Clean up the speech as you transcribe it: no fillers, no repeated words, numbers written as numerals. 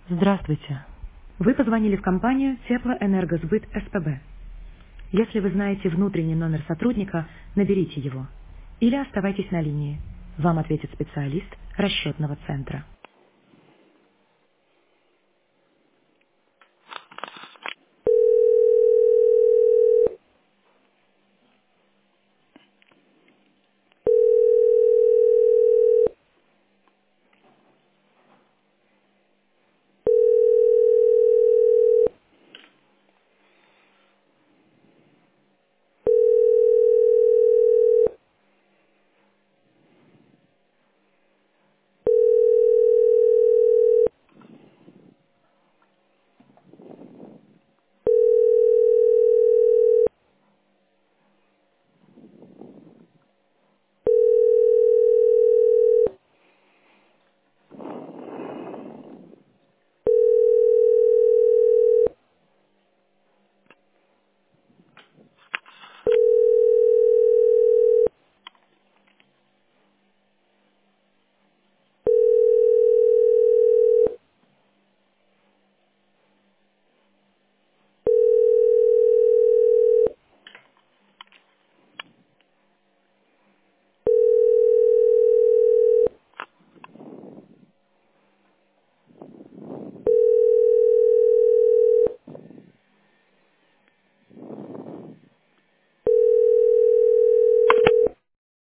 Здравствуйте. Вы позвонили в компанию Теплоэнергосбыт СПБ. Если вы знаете внутренний номер сотрудника, наберите его. Или оставайтесь на линии. Вам ответит специалист расчетного центра.